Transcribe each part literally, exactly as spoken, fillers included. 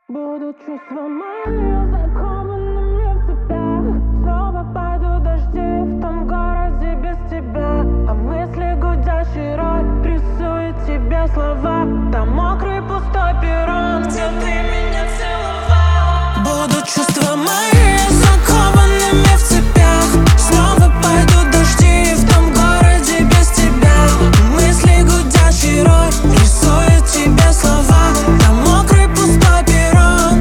Будут чувства мои закованными в тебя. Снова пойдут дожди в том городе без тебя. А мысли гудящий рой рисует тебе слова. Там мокрый пустой перрон, где ты меня целовал. Будут чувства мои закованными в цепях. Снова пойдут дожди в том городе без тебя. Мысли гудящий рой рисует тебе слова. Там мокрый пустой перрон.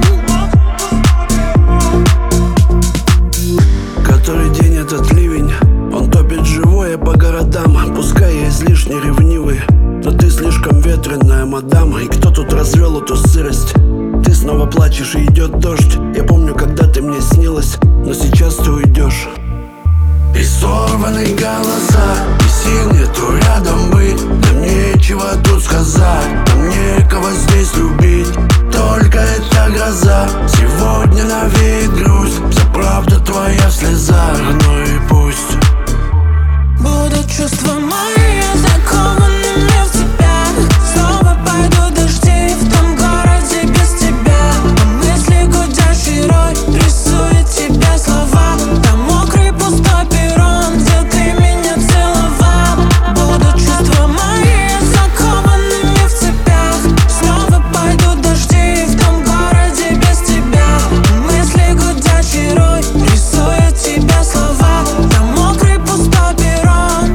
Который день этот ливень, он топит живое по городам. Пускай я излишне ревнивый, но ты слишком ветреная, мадам. И кто тут развел эту сырость? Ты снова плачешь и идет дождь. Я помню, когда ты мне снилась, но сейчас ты уйдешь. И сорванные голоса, и сил нету рядом быть. Нам нечего тут сказать, нам некого здесь любить. Только эта гроза сегодня навеет грусть. Вся правда твоя в слезах, ну и пусть. Будут чувства мои закованными в цепях. Снова пойдут дожди в том городе без тебя. А мысли гудящий рой рисует тебе слова. Там мокрый пустой перрон, где ты меня целовал. Будут чувства мои закованными в цепях. Снова пойдут дожди в том городе без тебя. Мысли гудящий рой рисует тебе слова. Там мокрый пустой перрон.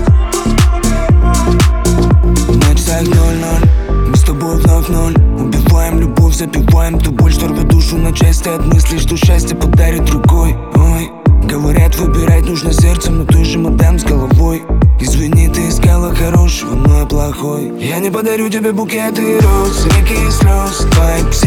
Ночь ноль-ноль, мы с тобой вновь ноль. Убиваем любовь, запиваем ту боль, что рвет душу на части от мыслей, что счастье подарит другой. Ой, говорят, выбирать нужно сердцем, но ты же мадам с головой. Извини, ты искала хорошего, но я плохой. Я не подарю тебе букеты роз, реки и слез. Твои